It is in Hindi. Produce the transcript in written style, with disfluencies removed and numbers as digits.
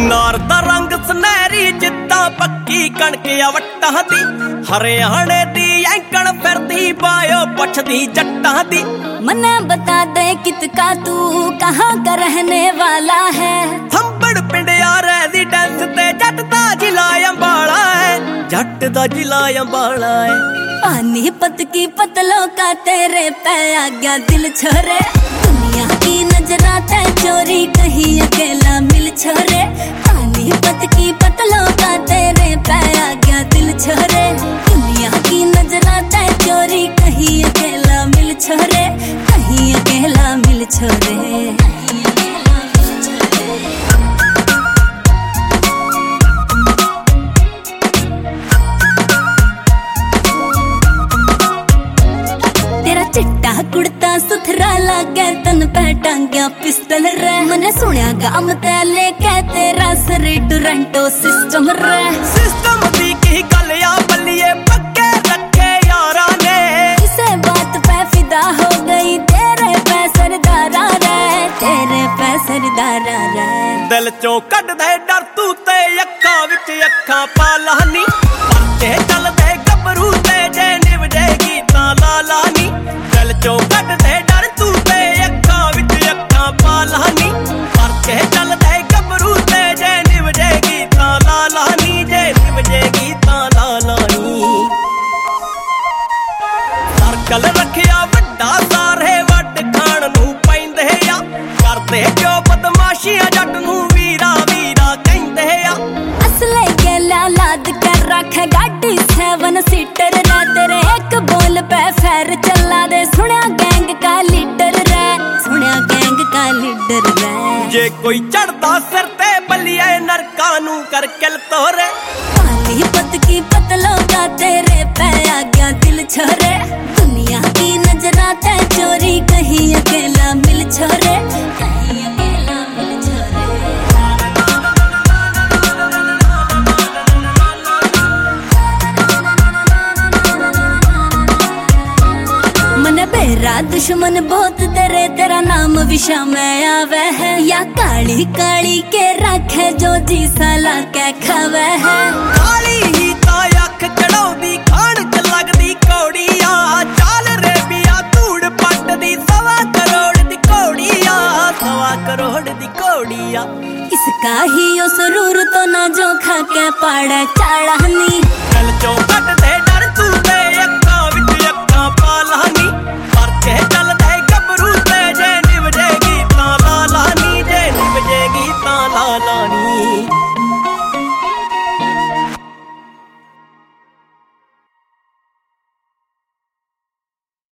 नार दा रंग सुनहरी जिद्दा पक्की कणक वट्टां दी, हरियाणे दी एंकण फिरदी पायो पुछदी जट्टां दी। मना बता दे कितका तू कहाँ का रहने वाला है? थंबड़ पिंडिया रेजिडेंस ते जट दा जिला अंबाला है, जट दा जिला अंबाला है। पानीपत की पतलों का तेरे पे आ गया दिल छोरे, दुनिया की नजरा ते चोरी कहीं अकेला मिल छोरे। पानीपत की पतलों का तेरे पे आ गया दिल छोरे, दुनिया की नजरा ते चोरी कहीं अकेला मिल छोरे, कहीं अकेला मिल छोरे। चिट्टा कुड़ता सुथरा लागे तन पे टांग्या पिस्टल रे, मैंने सुनिया गाम तेले के तेरा सर डुरंटो सिस्टम रे। सिस्टम दी की गलिया बलिए पक्के रखे यारा ने, इसे बात पे फिदा हो गई तेरे पे सरदारा रे, तेरे पे सरदारा रे। दिल चो कट दे डर तू ते अखा विच अखा पालानी, परते चल दे गबरू ते जे निभ जाएगी ता लालानी। दिल चो कट दे डर तू ते अखा विच अखा पालानी, परते चल दे गबरू ते जे निभ जाएगी ता लालानी, जे निभ जाएगी ता लालानी। सर्कल रखिया वड्डा सारे वड खाण नू पैंदे आ, करदे जो बदमाशियां जट नू वीरा वीरा कहंदे आ। असले गेला लाद कर रखे गाड़ी 7 सीटर रे, तेरे एक बोल पे फैर चला दे, सुनिया गैंग का लीडर रे, सुनिया गैंग का लीडर रे। जे कोई चढ़ता सिर ते बलिए नरका नू कर किल तोरे। पानीपत की पतलों का तेरे पे आ गया दिल छोरे, दुनिया की नजरा ते चोरी कहीं अकेला मिल छोरे, कहीं अकेला मिल छोरे। मन बेरा दुश्मन बहुत तेरे, तेरा नाम विषा में आवे है, या काली काली के रखे जो जी साला के खावे है। काली ही ता अख चढ़ाउदी खाण च लगदी कौड़िया, चाल रे बिया धूड़ पट दी 1.25 करोड़ दी कौड़िया, 1.25 करोड़ दी कौड़िया। इसका ही ओ सुरूर तो ना जो खा के पाड़े चाड़ानी। दिल चो कट